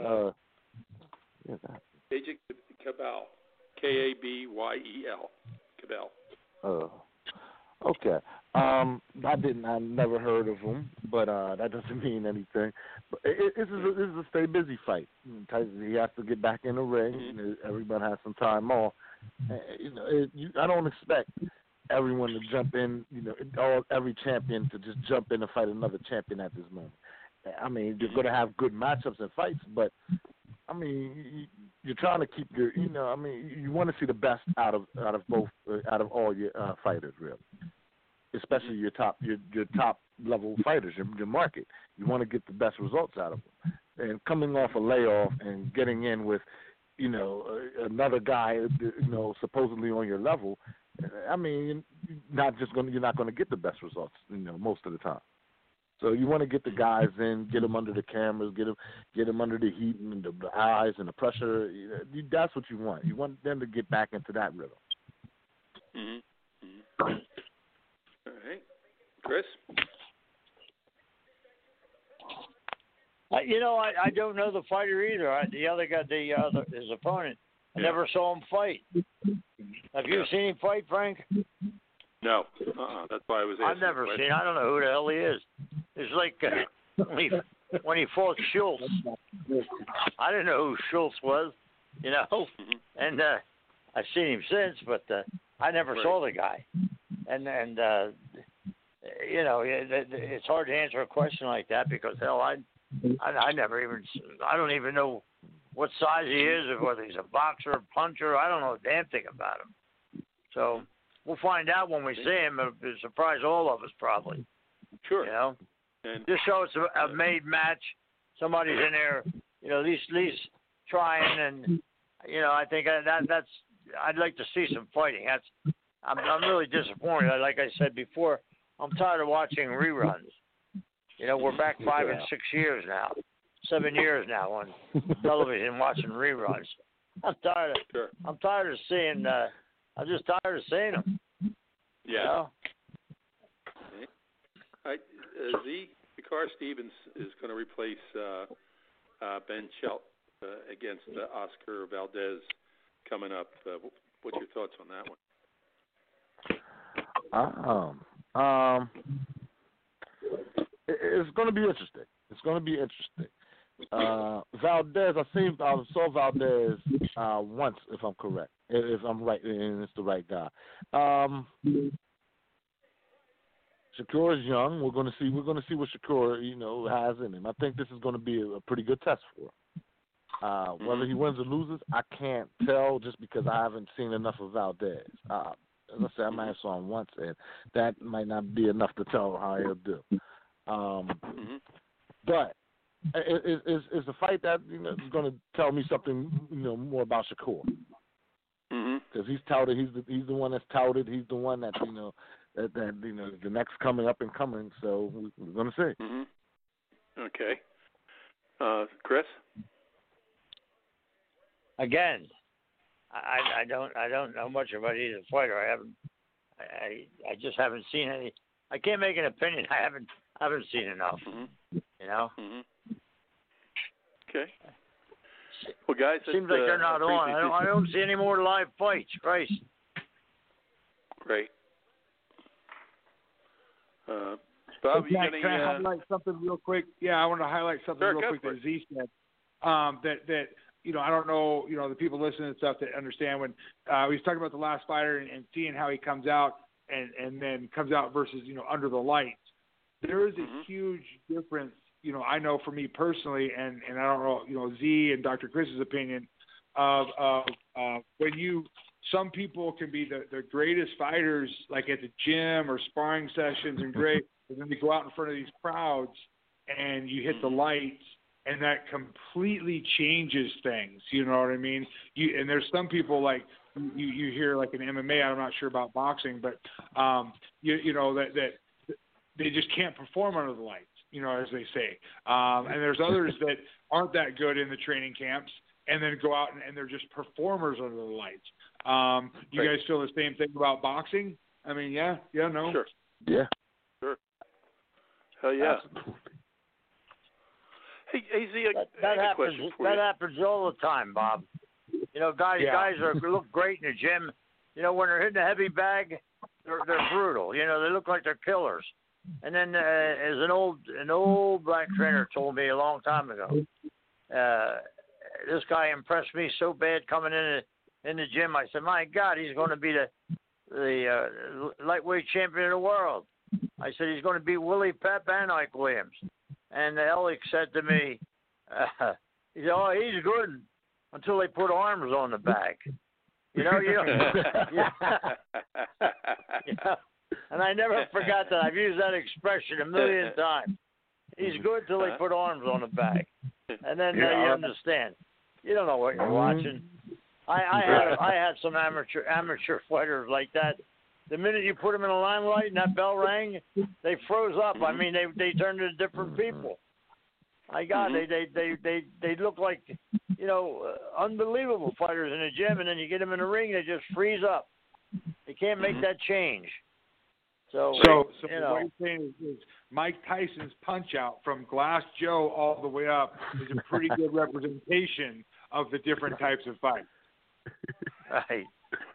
Ajit Cabal, Kabyel, Cabal. Okay. I never heard of him, but that doesn't mean anything. But this is a stay busy fight. He has to get back in the ring. Mm-hmm. Everybody has some time off. I don't expect everyone to jump in. Every champion to just jump in and fight another champion at this moment. I mean, you're going to have good matchups and fights, but I mean, you're trying to keep your. You want to see the best out of all your fighters, really. Especially your top level fighters, your market. You want to get the best results out of them. And coming off a layoff and getting in with, another guy, supposedly on your level, I mean, you're not going to get the best results, most of the time. So you want to get the guys in, get them under the cameras, get them under the heat and the eyes and the pressure. That's what you want. You want them to get back into that rhythm. Mm-hmm. Mm-hmm. All right, Chris. I don't know the fighter either. The other guy, his opponent, I never saw him fight. Have you seen him fight, Frank? No. That's why I was asking. I've never seen. I don't know who the hell he is. It's like when he fought Schultz. I didn't know who Schultz was, Mm-hmm. and I've seen him since, but I never saw the guy. And it's hard to answer a question like that because hell, I don't even know what size he is or whether he's a boxer or puncher. I don't know a damn thing about him. So we'll find out when we see him. It'll surprise all of us probably. Sure. And just so it's a made match, somebody's in there, at least trying, and I think that's. I'd like to see some fighting. I'm really disappointed. Like I said before, I'm tired of watching reruns. We're back 5 and 6 years now, 7 years now on television watching reruns. I'm tired of seeing. I'm just tired of seeing them. Yeah. Okay. All right. Zakar Stevens is going to replace Ben Sheldt against Oscar Valdez coming up. What's your thoughts on that one? It's going to be interesting. Valdez, I saw Valdez once, if I'm correct, if I'm right, and it's the right guy. Shakur is young. We're going to see what Shakur, has in him. I think this is going to be a pretty good test for him. Whether he wins or loses, I can't tell just because I haven't seen enough of Valdez. As I said, I might have saw him once, and that might not be enough to tell how he'll do. But it's a fight that is going to tell me something more about Shakur because he's touted. He's the one that's touted. He's the one that that the next coming up and coming. So we're going to see. Mm-hmm. Okay, Chris. Again, I don't know much about either fighter. I just haven't seen any. I can't make an opinion. I haven't seen enough. Mm-hmm. You know. Mm-hmm. Okay. Well, guys, seems like they're not on. I don't see any more live fights. Christ. Great. Bob, can I highlight something real quick? Yeah, I want to highlight something real quick that Z said. That I don't know, the people listening and stuff that understand when he's talking about the last fighter and seeing how he comes out and then comes out versus, under the lights. There is a huge difference, I know for me personally, and I don't know, Z and Dr. Chris's opinion of when some people can be the greatest fighters, like at the gym or sparring sessions and great, and then they go out in front of these crowds and you hit the lights, and that completely changes things. You know what I mean? And there's some people like you hear like in MMA. I'm not sure about boxing, but that they just can't perform under the lights. As they say. And there's others that aren't that good in the training camps, and then go out and they're just performers under the lights. You guys feel the same thing about boxing? I mean, yeah, no, sure, yeah, sure. Hell yeah. Absolutely. Hey, Z, that happens. Question for you. That happens all the time, Bob. Guys look great in the gym. When they're hitting a heavy bag, they're brutal. They look like they're killers. And then, as an old black trainer told me a long time ago, this guy impressed me so bad coming in the gym. I said, "My God, he's going to be the lightweight champion of the world." I said, "He's going to beat Willie Pep and Ike Williams." And Ellick said to me, he said, "Oh, he's good until they put arms on the bag." Yeah. And I never forgot that. I've used that expression a million times. He's good till they put arms on the bag, and then you understand. You don't know what you're watching. I had some amateur fighters like that. The minute you put them in the limelight and that bell rang, they froze up. I mean, they turned into different people. My God, they look like unbelievable fighters in the gym, and then you get them in the ring, they just freeze up. They can't make that change. So what you're saying is Mike Tyson's punch out from Glass Joe all the way up is a pretty good representation of the different types of fights. Right.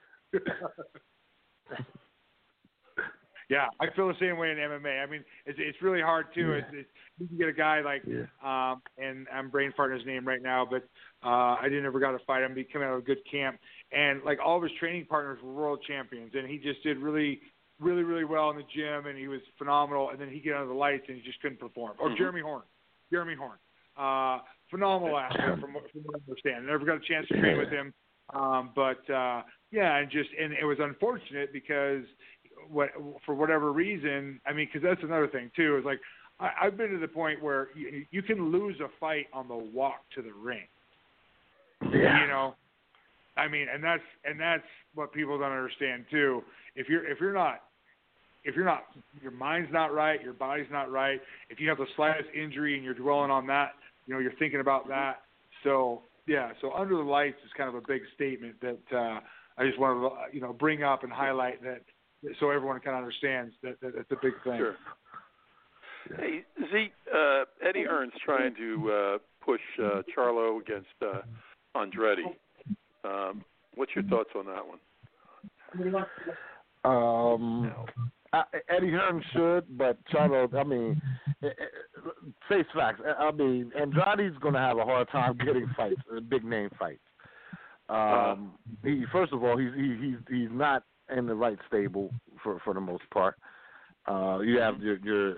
Yeah, I feel the same way in MMA. I mean, it's really hard too. Yeah. You can get a guy like, and I'm brain farting his name right now, but I never got to fight him. He came out of a good camp, and like all of his training partners were world champions, and he just did really, really, really well in the gym, and he was phenomenal. And then he get under the lights, and he just couldn't perform. Or Jeremy Horn, phenomenal athlete from what I understand. Never got a chance to train with him, but and it was unfortunate because for whatever reason, I mean, because that's another thing too. Is like I've been to the point where you can lose a fight on the walk to the ring. Yeah. I mean, and that's what people don't understand too. If you're not, your mind's not right, your body's not right. If you have the slightest injury and you're dwelling on that, you're thinking about that. So so under the lights is kind of a big statement that I just wanted to bring up and highlight that. So everyone kind of understands that that's a big thing. Sure. Hey, Z, Eddie Hearn's trying to push Charlo against Andretti. What's your thoughts on that one? Eddie Hearn should, but Charlo, I mean, face facts. I mean, Andrade's going to have a hard time getting fights, big name fights. First of all, he's not in the right stable for the most part. You have your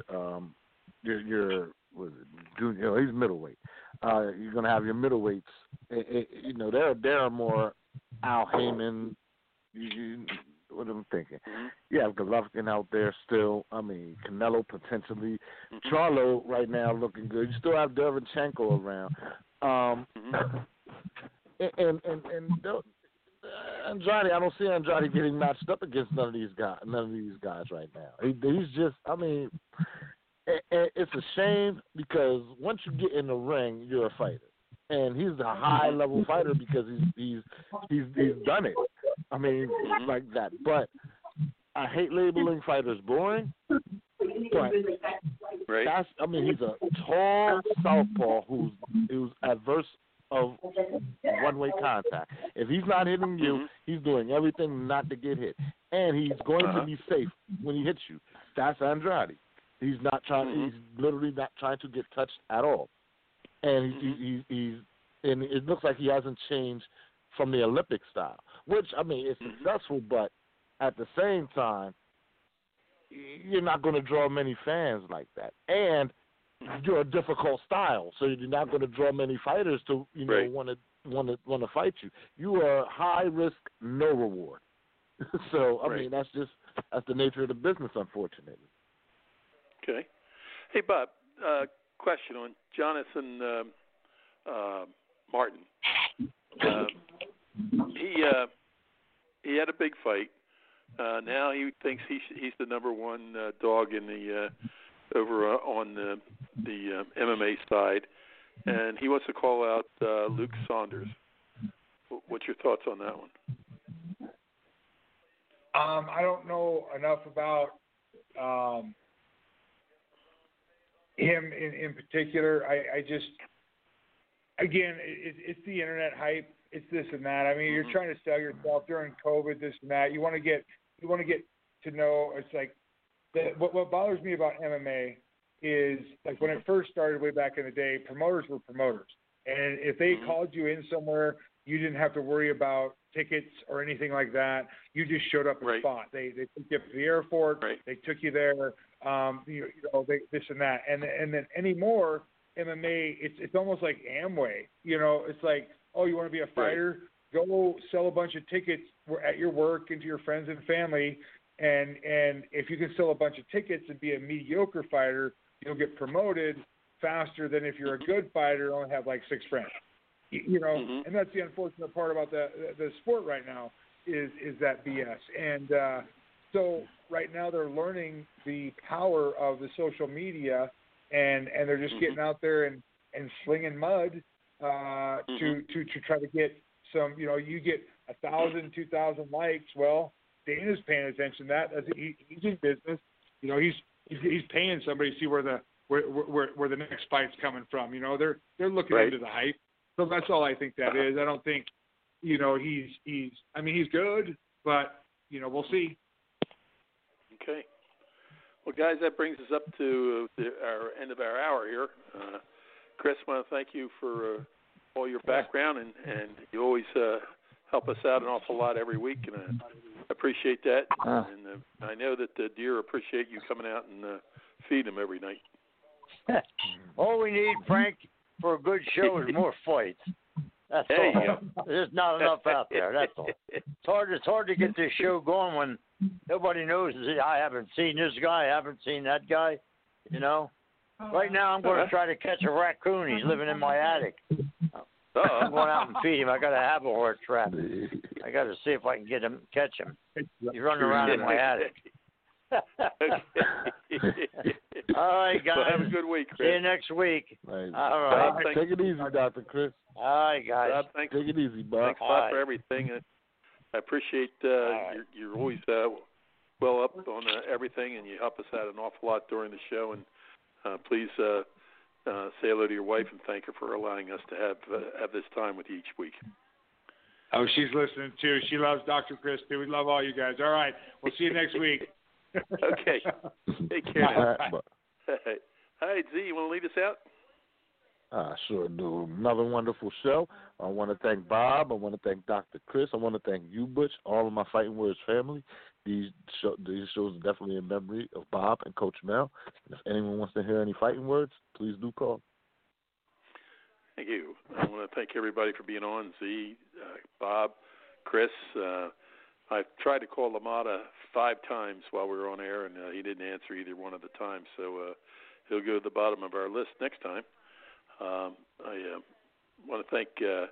he's middleweight. You're gonna have your middleweights. There are more Al Heyman. What am I thinking? You have Golovkin out there still. I mean, Canelo potentially. Charlo right now looking good. You still have Derevchenko around. Andrade, I don't see Andrade getting matched up against none of these guys right now. He's just, I mean, it's a shame because once you get in the ring, you're a fighter, and he's a high level fighter because he's done it. I mean, like that. But I hate labeling fighters boring. But that's, I mean, he's a tall southpaw who's adverse of one-way contact. If he's not hitting you, he's doing everything not to get hit, and he's going to be safe when he hits you. That's Andrade. He's not trying. He's literally not trying to get touched at all, and he's and it looks like he hasn't changed from the Olympic style, which I mean is successful, but at the same time, you're not going to draw many fans like that, and you're a difficult style, so you're not going to draw many fighters to want to fight you. You are high risk, no reward. So I mean that's the nature of the business, unfortunately. Okay. Hey Bob, question on Jonathan Martin. He had a big fight. Now he thinks he's the number one dog in the over on the MMA side, and he wants to call out Luke Saunders. What's your thoughts on that one? I don't know enough about him in particular. I just, again, it's the internet hype. It's this and that. I mean, you're trying to sell yourself during COVID, this and that. You want to get to know. It's like what bothers me about MMA is like when it first started way back in the day, promoters were promoters, and if they called you in somewhere, you didn't have to worry about tickets or anything like that. You just showed up and fought. They took you up to the airport. They took you there. This and that. And then anymore, MMA, it's almost like Amway. It's like, oh, you want to be a fighter? Go sell a bunch of tickets at your work and to your friends and family. And if you can sell a bunch of tickets and be a mediocre fighter, you'll get promoted faster than if you're a good fighter and only have like 6 friends. And that's the unfortunate part about the sport right now is that BS. And so right now they're learning the power of the social media, and they're just getting out there and slinging mud to try to get some. You get 1,000, 2,000 likes. Well, Dana's paying attention to that. He's in business. He's paying somebody to see where the next fight's coming from. They're looking into the hype. So that's all I think that is. I don't think, he's good, but, we'll see. Okay. Well, guys, that brings us up to our end of our hour here. Chris, I want to thank you for all your background, and you always help us out an awful lot every week, and I appreciate that. And I know that the deer appreciate you coming out and feeding them every night. All we need, Frank, for a good show is more fights. That's all. There's not enough out there. That's all. It's hard to get this show going when nobody knows. I haven't seen this guy. I haven't seen that guy. Right now I'm going to try to catch a raccoon. He's living in my attic. I'm going out and feed him. I got a Havelhorst trap. I got to see if I can catch him. He's running around in my attic. All right, guys. Well, have a good week, Chris. See you next week. Right. All right. Take it easy, Dr. Chris. All right, guys. Thanks. Take it easy, Bob. Thanks a lot for everything. I appreciate you're always well up on everything, and you help us out an awful lot during the show. And please say hello to your wife and thank her for allowing us to have this time with you each week. Oh, she's listening too. She loves Dr. Chris too. We love all you guys. All right, we'll see you next week. Okay. Take care. All right, Z, you want to lead us out? I sure do. Another wonderful show. I want to thank Bob. I want to thank Dr. Chris. I want to thank you, Butch, all of my Fighting Words family. These shows are definitely in memory of Bob and Coach Mel. And if anyone wants to hear any fighting words, please do call. Thank you. I want to thank everybody for being on. Z, Bob, Chris. I tried to call Lamada 5 times while we were on air, and he didn't answer either one of the times. So he'll go to the bottom of our list next time. I want to thank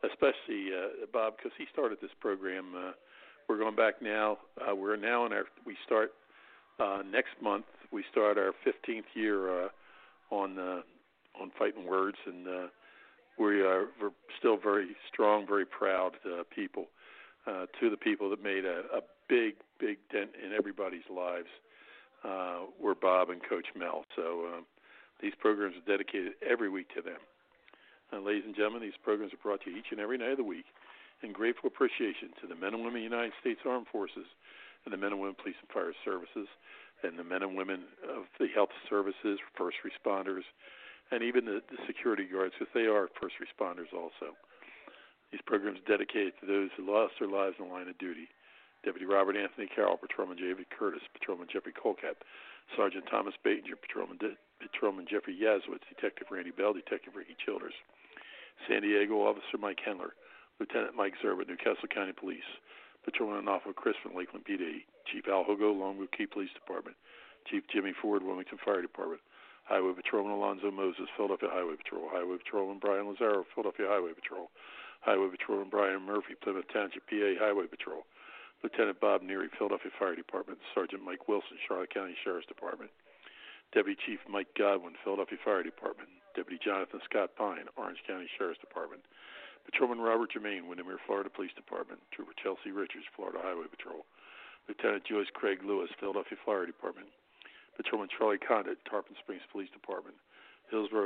especially Bob, because he started this program. We're going back now. We're now we start next month. We start our 15th year on Fighting Words, and we're still very strong, very proud people. To the people that made a big dent in everybody's lives were Bob and Coach Mel. So these programs are dedicated every week to them. Ladies and gentlemen, these programs are brought to you each and every night of the week in grateful appreciation to the men and women of the United States Armed Forces and the men and women Police and Fire Services and the men and women of the health services, first responders, and even the security guards, because they are first responders also. These programs are dedicated to those who lost their lives in the line of duty. Deputy Robert Anthony Carroll, Patrolman David Curtis, Patrolman Jeffrey Colcap, Sergeant Thomas Batinger, Patrolman Jeffrey Yazowitz, Detective Randy Bell, Detective Ricky Childers, San Diego Officer Mike Henler, Lieutenant Mike Zerba, Newcastle County Police, Patrolman Officer Chris from Lakeland PD, Chief Al Hogo, Longwood Key Police Department, Chief Jimmy Ford, Wilmington Fire Department, Highway Patrolman Alonzo Moses, Philadelphia Highway Patrol, Highway Patrolman Brian Lazaro, Philadelphia Highway Patrol, Highway Patrolman Brian Murphy, Plymouth Township, PA Highway Patrol, Lieutenant Bob Neary, Philadelphia Fire Department, Sergeant Mike Wilson, Charlotte County Sheriff's Department, Deputy Chief Mike Godwin, Philadelphia Fire Department, Deputy Jonathan Scott Pine, Orange County Sheriff's Department, Patrolman Robert Germain, Windermere, Florida Police Department, Trooper Chelsea Richards, Florida Highway Patrol, Lieutenant Joyce Craig Lewis, Philadelphia Fire Department, Patrolman Charlie Condit, Tarpon Springs Police Department, Hillsborough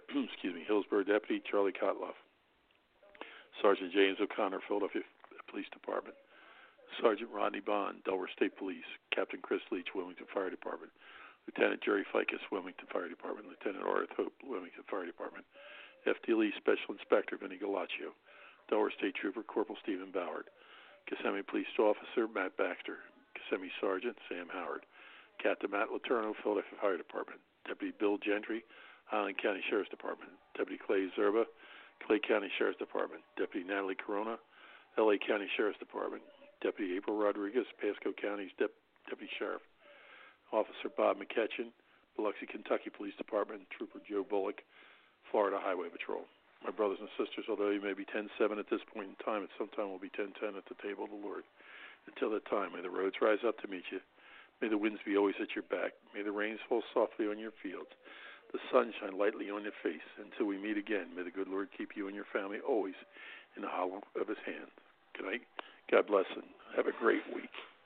Deputy Charlie Kotloff, Sergeant James O'Connor, Philadelphia Police Department, Sergeant Rodney Bond, Delaware State Police, Captain Chris Leach, Wilmington Fire Department, Lieutenant Jerry Ficus, Wilmington Fire Department, Lieutenant Arthur Hope, Wilmington Fire Department, FDLE Special Inspector Vinny Galaccio, Delaware State Trooper Corporal Stephen Ballard, Kissimmee Police Officer Matt Baxter, Kissimmee Sergeant Sam Howard, Captain Matt Letourneau, Philadelphia Fire Department, Deputy Bill Gentry, Highland County Sheriff's Department, Deputy Clay Zerba, Clay County Sheriff's Department, Deputy Natalie Corona, LA County Sheriff's Department, Deputy April Rodriguez, Pasco County's Deputy Sheriff, Officer Bob McKetchin, Biloxi, Kentucky Police Department, Trooper Joe Bullock, Florida Highway Patrol. My brothers and sisters, although you may be 10-7 at this point in time, at some time we'll be 10-10 at the table of the Lord. Until that time, may the roads rise up to meet you. May the winds be always at your back. May the rains fall softly on your fields. The sun shine lightly on your face. Until we meet again, may the good Lord keep you and your family always in the hollow of his hand. Good night. God bless and have a great week.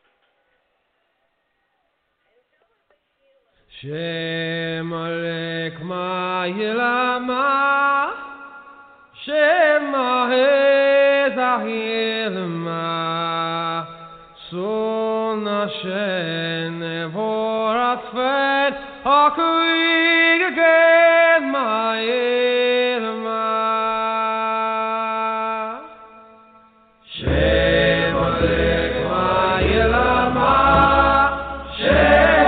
Shem Alek Ma'ilama Shem Ma'ezahilma Son Hashem Nevorat Fed Akuig again Ma'ilma Shem Alek Ma'ilama Shem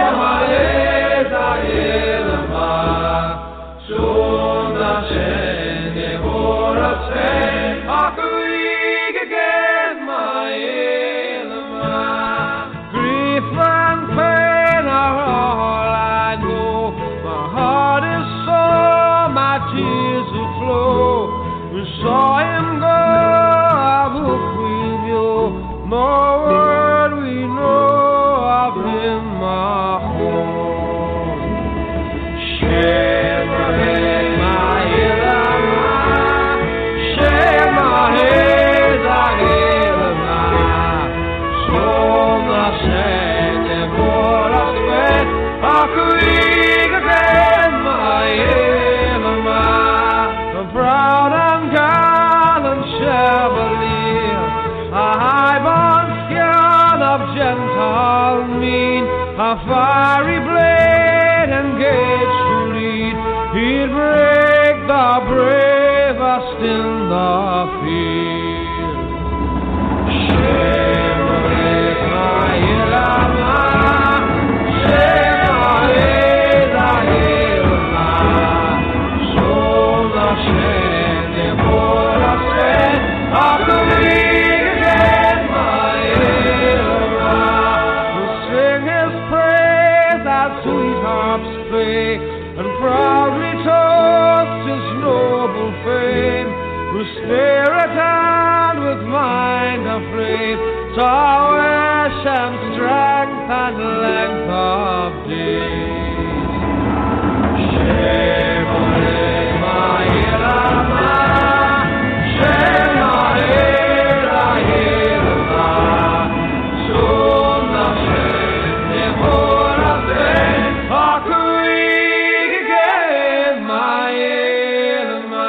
saw him go, I will grieve you. No word we know of him, my home. Shem Ma'ilama, Shem Ma'ezahilama, Son Hashem Nevorat Fed Akuig again, Ma'ilama. Proud and gallant Chevalier, a high-born scion of gentle mien, a fiery blade engaged to lead, he'd break the bravest in the field. Shem Ma'ilama, Shem Ma'ezahilama, Son Hashem Nevorat Fed Akuig again Ma'ilama. We'll sing his praise as sweet harps play, and proudly toast his noble fame. We'll stare at faith, solace and strength and length of days. Shemare Ma'ilama, Shemare Ma'ilama, Sum Nashem Nemorafe, Akuige Ma'ilama.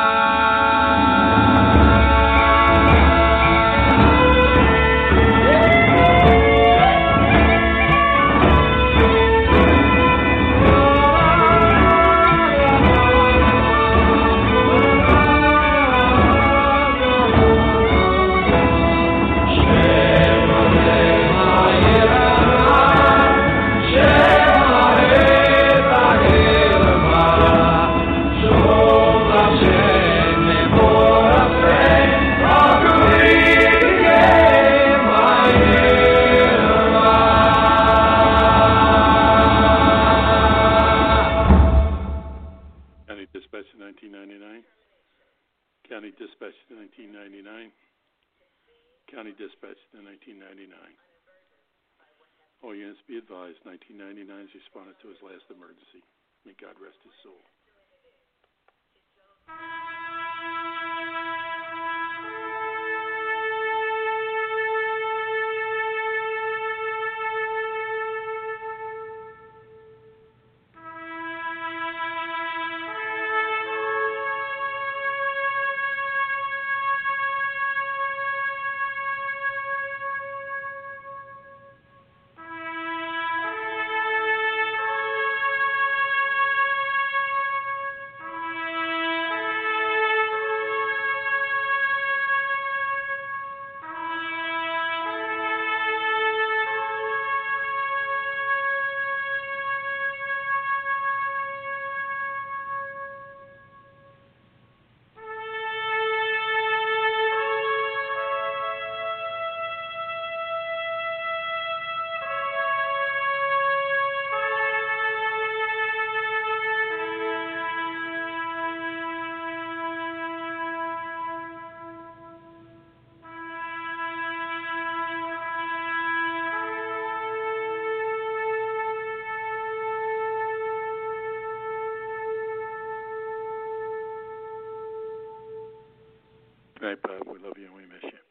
County Dispatch in 1999. County Dispatch in 1999. All units be advised, 1999 has responded to his last emergency. May God rest his soul. Good night, Bob. We love you and we miss you.